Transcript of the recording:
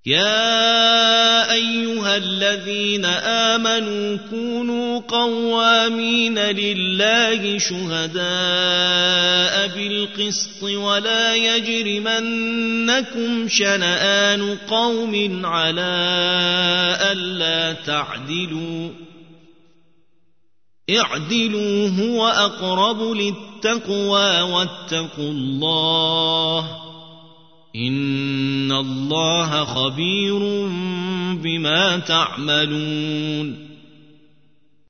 يا أيها الذين آمنوا كونوا قوامين لله شهداء بالقسط ولا يجرمنكم شنآن قوم على ألا تعدلوا اعدلوا هو أقرب للتقوى واتقوا الله إن الله خبير بما تعملون